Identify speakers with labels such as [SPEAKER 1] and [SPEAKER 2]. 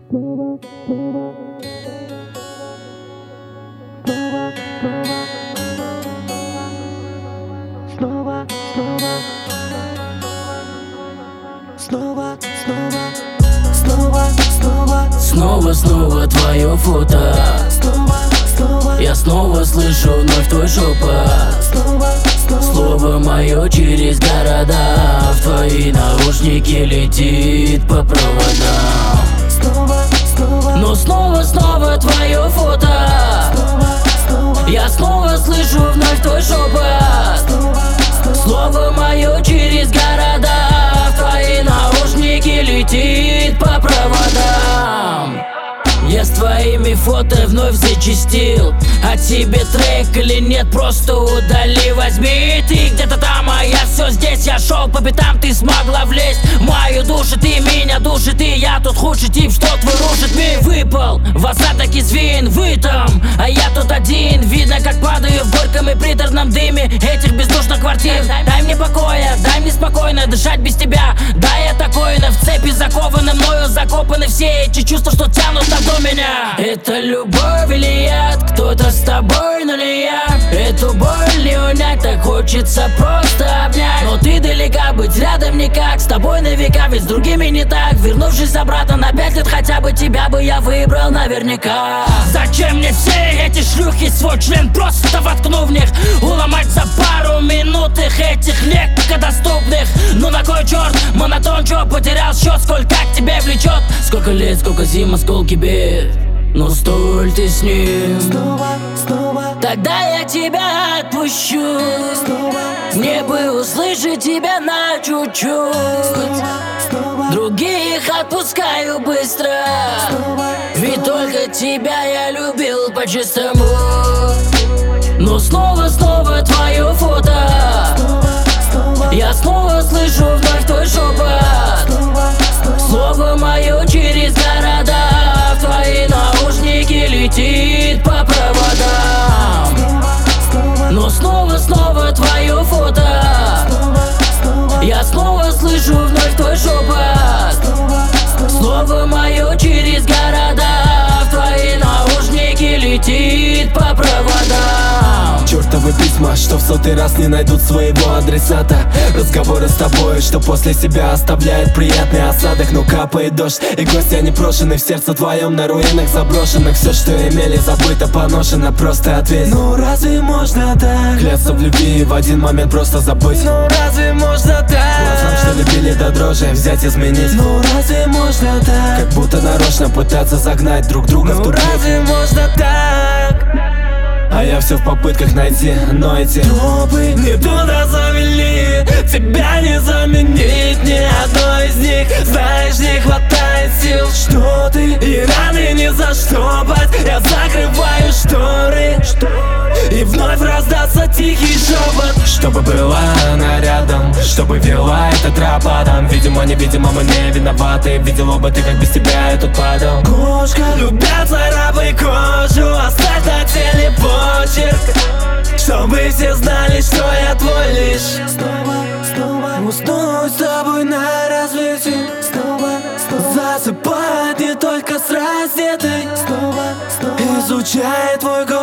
[SPEAKER 1] Снова твое фото. Я снова слышу вновь твой шепот. Слово мое через города. В твои наушники летит по проводам. Но снова твое фото. Я снова слышу вновь твой шепот. Слово мое через города. В твои наушники летит по проводам. Я с твоими фото вновь зачастил. А тебе трек или нет, просто удали, возьми. Ты где-то там, а я все здесь. Я шел по пятам, ты смогла влезть в мою душу, ты меня душит. И я тут худший тип, что твой рушит. Мир выпал в осадок из вин, вы там, а я тут один. Видно, как падаю в горьком и приторном дыме этих бездушных квартир. Дай мне покоя, дай мне спокойно дышать без тебя. Да, я такой, но в цепи закованы, мною закопаны все эти чувства, что тянут до меня. Это любовь или яд? Кто-то с тобой, но ли я? Эту боль не унять, так хочется просто обнять. Но ты далека, быть рядом никак. С тобой на века, ведь с другими не так. Вернувшись обратно на 5 лет, хотя бы тебя бы я выбрал наверняка. Зачем мне все эти шлюхи? Свой член просто воткну в них. Уломать за пару минут их, этих легко доступных. Ну на кой черт, монотон, чё потерял счет? Сколько к тебе влечет? Сколько лет, сколько зим, сколько бед. Но столь ты с ним.
[SPEAKER 2] Снова
[SPEAKER 1] тогда я тебя отпущу. Мне бы услышать тебя на чуть-чуть. Других отпускаю быстро. Ведь только тебя я любил по-чистому. Но снова твое фото. Я снова слышу вновь твой шепот. Слово мое через города. В твои наушники летит по проводам. Но снова твое фото. Я снова слышу вновь твой шепот. Слово мое через города. В твои наушники летит по проводам.
[SPEAKER 2] Чёртовы письма, что в 100-й раз не найдут своего адресата. Разговоры с тобой, что после себя оставляет приятный осадок. Но капает дождь, и гости непрошены в сердце твоем, на руинах заброшенных. Все, что имели, забыто, поношено, просто ответь. Ну разве можно так? Клясться в любви в один момент просто забыть. Ну разве можно так? Глазам, что любили до дрожи, взять изменить. Ну разве можно так? Как будто нарочно пытаться загнать друг друга в тупик. Ну разве можно так? А я все в попытках найти, но эти тропы не туда завели. Тебя не заменить ни одной из них. Знаешь, не хватает сил, что ты и раны не заштопать. Я закрываю шторы, и вновь раздастся тихий шепот. Чтобы была она рядом, чтобы вела этот рападом. Видимо, невидимо, мы не виноваты. Видела бы ты, как без тебя я тут падал. Кошка, любят царапай кожу, оставь на теле почерк, чтобы все знали, что я твой лишь. Уснуть с тобой на рассвете. Засыпать не только с раздетой. Изучая твой голос.